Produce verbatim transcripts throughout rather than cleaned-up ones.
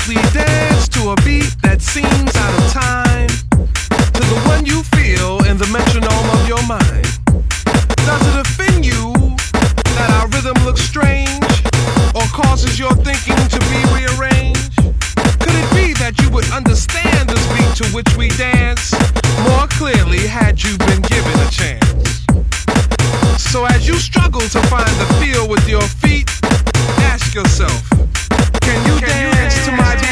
we dance to a beat that seems out of time, to the one you feel in the metronome of your mind. Does it offend you that our rhythm looks strange, or causes your thinking to be rearranged? Could it be that you would understand this beat to which we dance more clearly had you been given a chance? So as you struggle to find the feel with your feet, ask yourself, can you can dance you to my beat?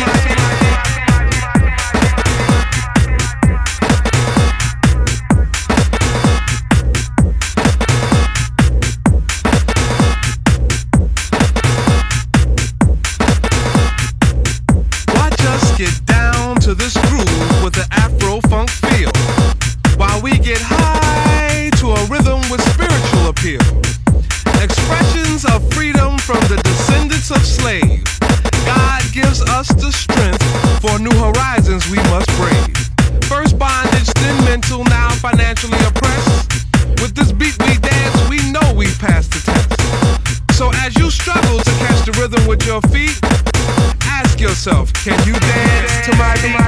Get down to this groove with the Afro-funk feel, while we get high to a rhythm with spiritual appeal. Expressions of freedom from the descendants of slaves. God gives us the strength for new horizons we must brave. First bondage, then mental, now financially oppressed. With this beat we dance, we know we've passed the test. So as you struggle to catch the rhythm with your feet, ask yourself, can you dance to my beat?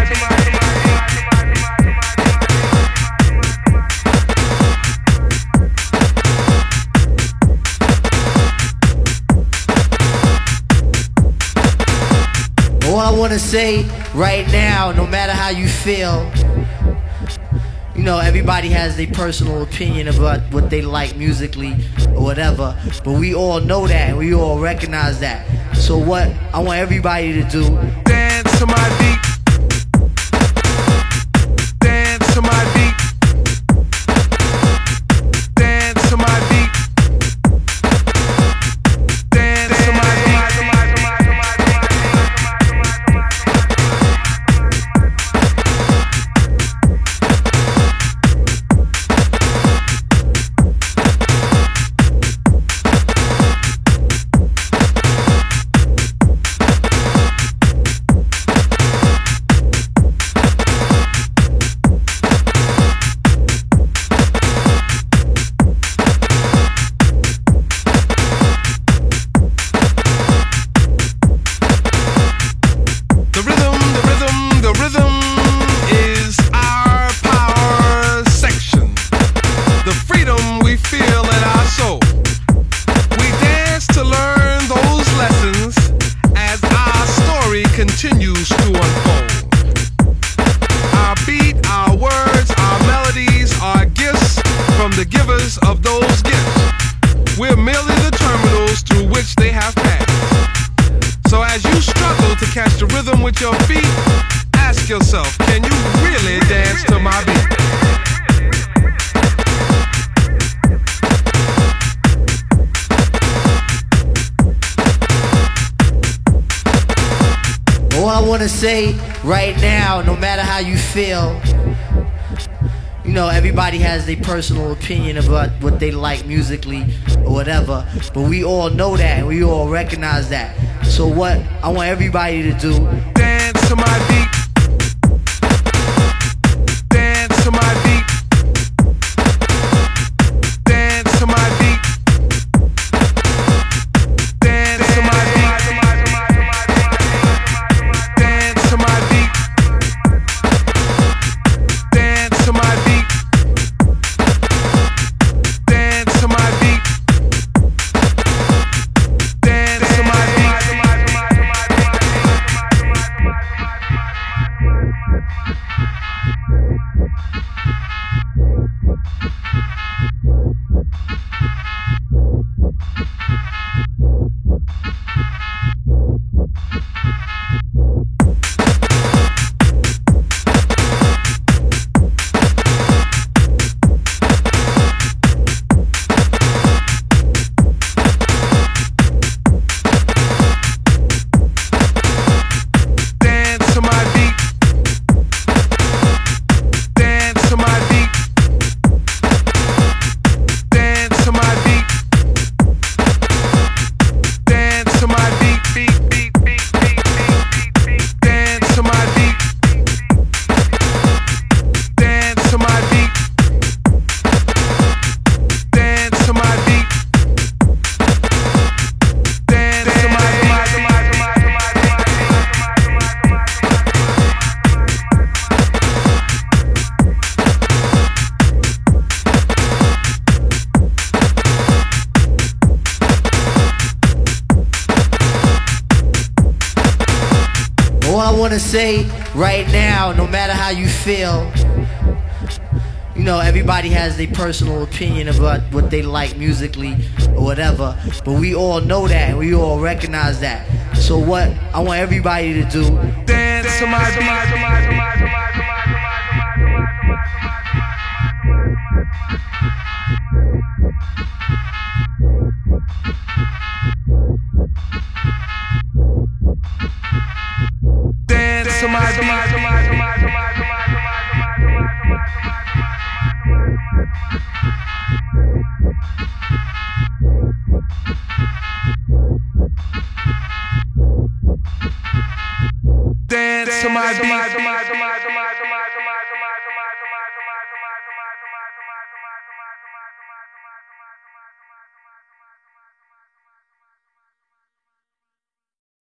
All I want to say right now, no matter how you feel, you know, everybody has their personal opinion about what they like musically or whatever, but we all know that and we all recognize that. So what I want everybody to do, dance to my beat. Dance to my beat. Dance to my beat. Dance to my beat. Continues to unfold. Our beat, our words, our melodies are gifts from the givers of those gifts. We're merely the terminals through which they have passed. So as you struggle to catch the rhythm with your feet, ask yourself, can you really dance to my beat? all I want to say right now, no matter how you feel, you know, everybody has their personal opinion about what they like musically or whatever, but we all know that and we all recognize that. So what I want everybody to do, dance to my beat. Dance to my beat. Dance to my beat. Dance to my beat. Dance to my beat. Dance to my beat. Dance to my beat. Dance to my beat. all I want to say right now, no matter how you feel, you know, everybody has their personal opinion about what they like musically or whatever, but we all know that and we all recognize that. So what I want everybody to do, dance to my beat. Dance to my beat.